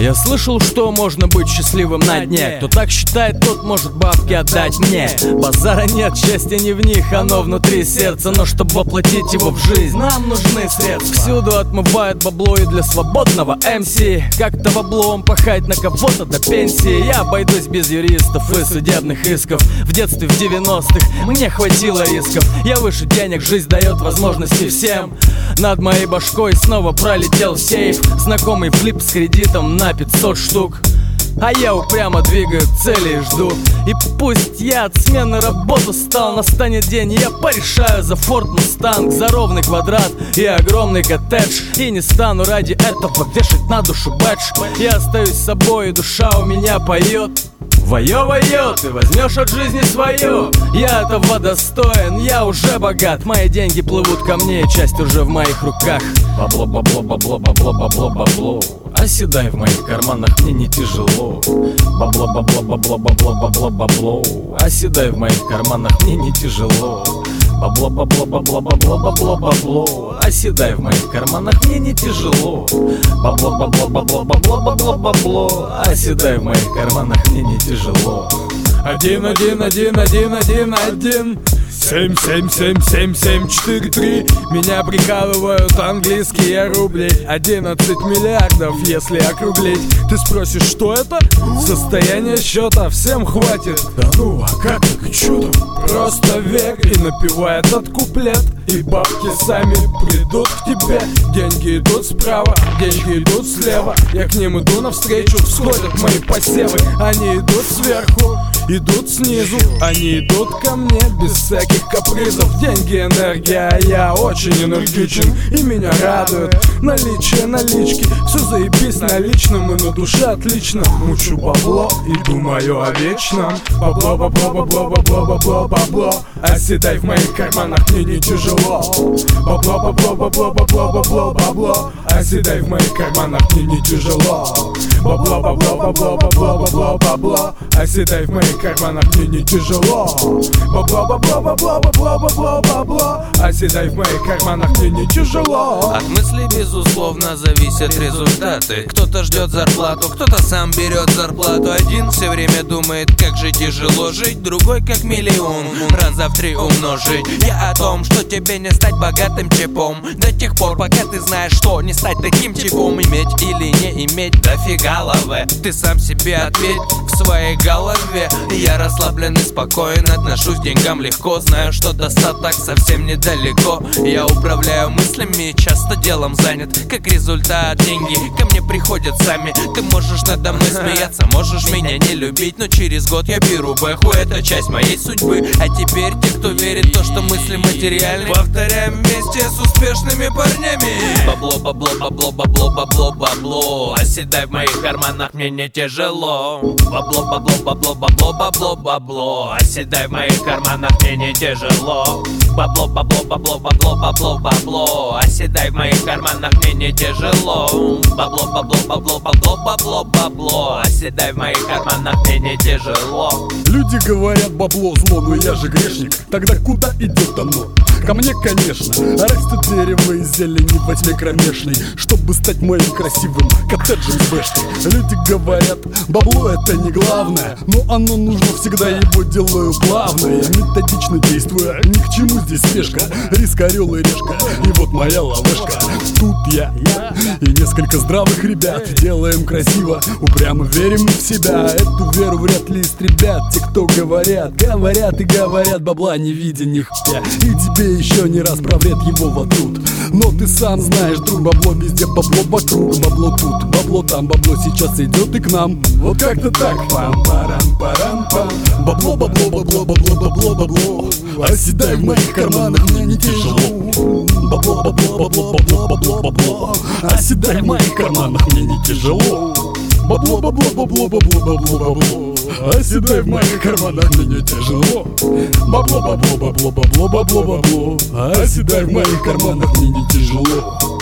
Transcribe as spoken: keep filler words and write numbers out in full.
Я слышал, что можно быть счастливым на дне. Кто так считает, тот может бабки отдать мне. Базара нет, счастья не в них, оно внутри сердца. Но чтобы воплотить его в жизнь, нам нужны средства. Всюду отмывают бабло и для свободного эм си. Как-то баблом пахать на кого-то до пенсии. Я обойдусь без юристов и судебных исков. В детстве в девяностых мне хватило рисков. Я выше денег, жизнь дает возможности всем. Над моей башкой снова пролетел сейф. Знакомый флип с кредитом на пятьсот штук. А я упрямо двигаю к цели и жду. И пусть я от смены работы стал, настанет день, и я порешаю за Форд Мустанг, за ровный квадрат и огромный коттедж. И не стану ради этого вешать на душу бэдж. Я остаюсь собой, и душа у меня поет. Вою-вою, ты возьмешь от жизни свою. Я этого достоин, я уже богат. Мои деньги плывут ко мне, часть уже в моих руках. Бабло, бабло, бабло, бабло, бабло, бабло. Оседай в моих карманах, мне не тяжело. Бабло, бабло, бабло, бабло, бабло, бабло. Оседай в моих карманах, мне не тяжело. Бабло, бабло, бабло, бабло, бабло, бабло. Оседай в моих карманах, мне не тяжело. Бабло, бабло, бабло, бабло, бабло, бабло. Оседай в моих карманах, мне не тяжело. Один, один, один, один, один, один. Семь, семь, семь, семь, семь, четыре, три. Меня прикалывают английские рубли. Одиннадцать миллиардов, если округлить. Ты спросишь, что это? Состояние счета, всем хватит. Да ну, а как так, чё там? Просто верь и напевай этот куплет. И бабки сами придут к тебе. Деньги идут справа, деньги идут слева. Я к ним иду навстречу, всходят мои посевы. Они идут сверху, идут снизу, они идут ко мне без всяких капризов. Деньги, энергия, а я очень энергичен. И меня радует наличие налички. Все заебись наличным, и на душе отлично. Мучу бабло и думаю о вечном. Бабло, бабло, бабло, бабло, бабло, бабло. Оседай в моих карманах, мне не тяжело. Бабло, бабло, бабло, бабло, бабло, бабло. Оседай в моих карманах, мне не тяжело. Бабло, бабло, бабло, бабло, бабло, бабло. Оседай в моих карманах, мне не тяжело. Бабло, бабло, бабло, бабло, бабло, бабло. Оседай в моих карманах, мне не тяжело. От мыслей, безусловно, зависят результаты. Кто-то ждет зарплату, кто-то сам берет зарплату. Один все время думает, как же тяжело жить. Другой как миллион, раза в три умножить. Я о том, что тебе не стать богатым типом до тех пор, пока ты знаешь, что не стать таким типом. Иметь или не иметь, дофига лавы. Ты сам себе ответь в своей голове. Я расслаблен и спокоен, отношусь к деньгам легко. Знаю, что достаток совсем недалеко. Я управляю мыслями, часто делом занят. Как результат, деньги ко мне приходят сами. Ты можешь надо мной смеяться, можешь меня не любить, но через год я беру бэху, это часть моей судьбы. А теперь те, кто верит в то, что мысли материальны, повторяем вместе с успешными парнями. Бабло, бабло, бабло, бабло, бабло, бабло. Оседай в моих карманах, мне не тяжело. Бабло, бабло, бабло, бабло, бабло, бабло. Оседай в моих карманах, мне не тяжело. Бабло, бабло, бабло, бабло, бабло, бабло. Оседай в моих карманах, мне не тяжело. Бабло, бабло, бабло, бабло, бабло, бабло. Оседай в моих карманах, мне не тяжело. Люди говорят, бабло зло, но я же грешник. Тогда куда идет оно? Ко мне, конечно. Растет дерево из зелени во тьме кромешной, чтобы стать моим красивым коттеджем с бэшкой. Люди говорят, бабло это не главное, но оно нужно всегда, его делаю плавно. Я методично действую, ни к чему здесь спешка. Риск, орел и решка, и вот моя ловушка. Тут я, я и несколько здравых ребят. Делаем красиво, упрямо верим в себя. Эту веру вряд ли истребят те, кто говорят, говорят и говорят, бабла не видя нихуя. И тебе еще не раз про вред его вот тут. Но ты сам знаешь, друг, бабло везде, бабло вокруг. Бабло тут, бабло там, бабло сейчас идет и к нам. Вот как-то так. Пам-парам-парам-пам. Бабло, бабло, бабло, бабло, бабло, бабло. Оседай в моих карманах, мне не тяжело. Бабло, бабло, бабло, бабло, бабло, бабло. Оседай в моих карманах, мне не тяжело. Бабло, бабло, бабло, бабло, бабло, бабло. Оседай в моих карманах, мне не тяжело. Бабло, бабло, бабло, бабло, бабло, бабло. Оседай в моих карманах, мне не тяжело.